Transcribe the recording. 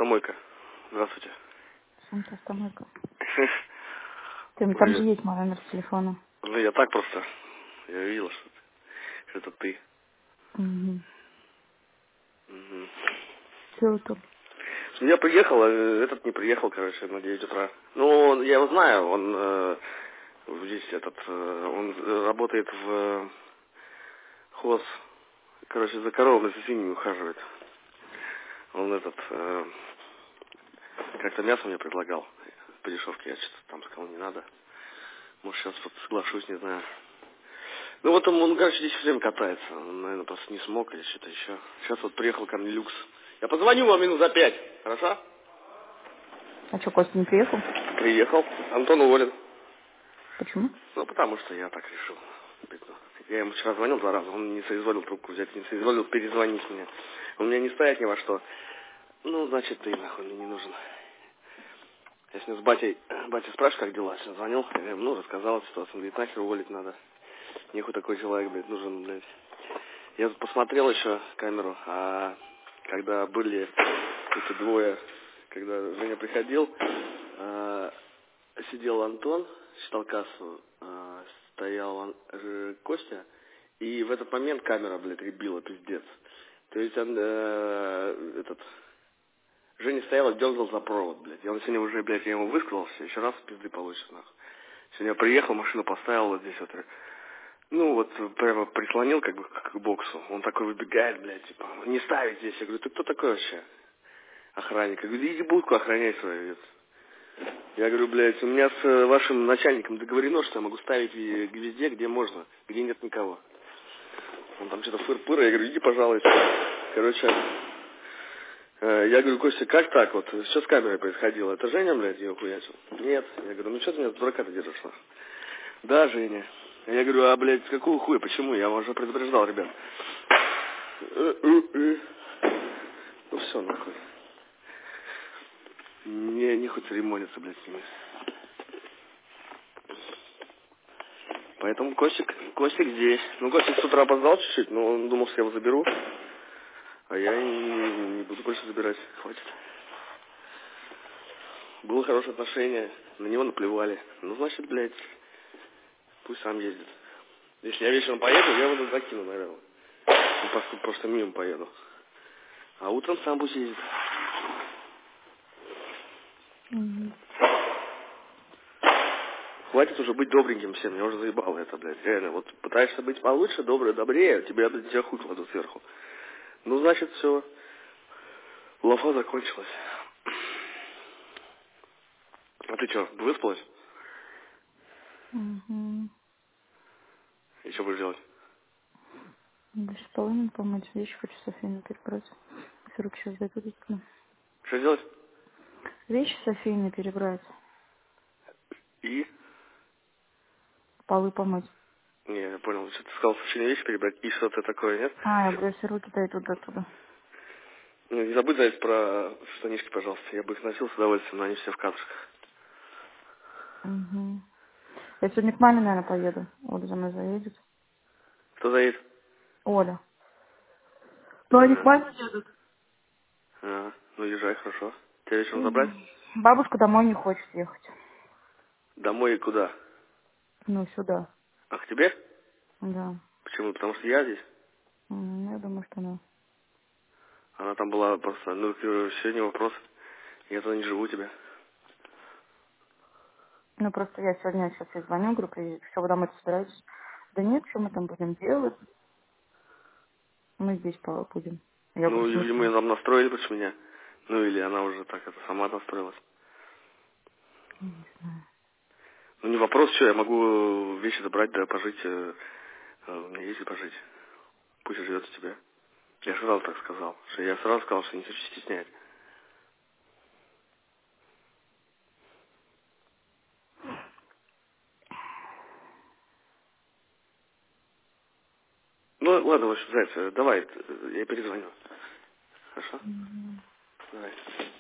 Автомойка. Здравствуйте. Сумка, автомойка. Там же есть мой номер телефона. Ну, я так просто. Я видел, что это ты. Угу. Угу. Все тут. Я приехал, а этот не приехал, короче, на 9 утра. Ну, я его знаю, он здесь он работает в хоз. Короче, за коровами, за свиньями ухаживает. Он как-то мясо мне предлагал по дешевке. Я что-то там сказал, не надо. Может, сейчас вот соглашусь, не знаю. Ну вот он, короче, здесь все время катается. Он, наверное, просто не смог или что-то еще. Сейчас вот приехал ко мне люкс. Я позвоню вам минут за 5. Хорошо? А что, Костя не приехал? Приехал. Антон уволен. Почему? Ну, потому что я так решил. Я ему вчера звонил 2 раза. Он не соизволил трубку взять, не соизволил перезвонить мне. Он меня не стоять ни во что. Ну, значит, ты нахуй мне не нужен. Я с ним с батей спрашиваю, как дела. Сейчас звонил. Я ему, рассказал ситуацию. Он говорит, нахер уволить надо. Нехуй такой человек, блядь, нужен, блядь. Я тут посмотрел еще камеру, а когда были эти двое, когда Женя приходил, сидел Антон, считал кассу, стоял Костя, и в этот момент камера, блядь, ребила, пиздец. То есть он, Женя стоял и дергал за провод, блядь. И он сегодня уже, блядь, я ему высказался, еще раз пизды получишь, нахуй. Сегодня я приехал, машину поставил вот здесь вот. Ну, вот прямо прислонил как бы к боксу. Он такой выбегает, блядь, типа, не ставить здесь. Я говорю, ты кто такой вообще? Охранник. Я говорю, иди будку охраняй свою. Я говорю, блядь, у меня с вашим начальником договорено, что я могу ставить везде, где можно, где нет никого. Он там что-то фыр-пыр, я говорю, иди, пожалуйста. Короче, я говорю, Костя, как так вот? Что с камерой происходило? Это Женя, блядь, ее хуячил? Нет. Я говорю, ну что ты меня дурака-то держишь, нахуй? Да, Женя. Я говорю, а, блядь, какого хуя, почему? Я вас уже предупреждал, ребят. Ну все, нахуй. Не хоть церемониться, блядь, с ними. Поэтому Костик здесь. Ну, Костик с утра опоздал чуть-чуть, но он думал, что я его заберу. А я не буду больше забирать. Хватит. Было хорошее отношение, на него наплевали. Ну, значит, блядь, пусть сам ездит. Если я вечером поеду, я его закину, наверное. Просто мимо поеду. А утром сам пусть ездит. Угу. Хватит уже быть добреньким всем, меня уже заебало это, блядь, реально. Вот пытаешься быть получше, добрее, тебя хуй кладут сверху. Ну, значит, все, лафа закончилась. А ты что, выспалась? Угу. И что будешь делать? До половины помыть вещи, хочу Софийну перебрать. Все руки сейчас зайдут. Что делать? Вещи Софийны перебрать. И? Полы помыть. Не, я понял, что ты сказал, сочинение вещи перебрать, и что-то такое, нет? А, я говорю, все руки дойдут до туда. Ну, не забудь залезть про штанишки, пожалуйста. Я бы их носил с удовольствием, но они все в кадушках. Угу. Я сегодня к маме, наверное, поеду. Оля за мной заедет. Кто заедет? Оля. Ну, они к маме едут. Ну, езжай, хорошо. Тебя вечером забрать? Мгм. Бабушка домой не хочет ехать. Домой и куда? Ну, сюда. А к тебе? Да. Почему? Потому что я здесь. Я думаю, что да. Она там была просто, сегодня вопрос. Я туда не живу у тебя. Ну, просто я сегодня сейчас ей звоню, говорю, приедете, все, вы домой собираетесь? Да нет, что мы там будем делать? Мы здесь будем. Я Ну, говорю, в и, видимо, смысле? ее там настроили против меня. Ну, или она уже так сама настроилась. Не знаю. Ну, не вопрос, что я могу вещи забрать, да пожить. У меня есть и пожить. Пусть живет у тебя. Я сразу так сказал. Что я сразу сказал, что не хочу стеснять. Ну, ладно, в общем, Зайц, давай, я перезвоню. Хорошо? Мгм. Давай.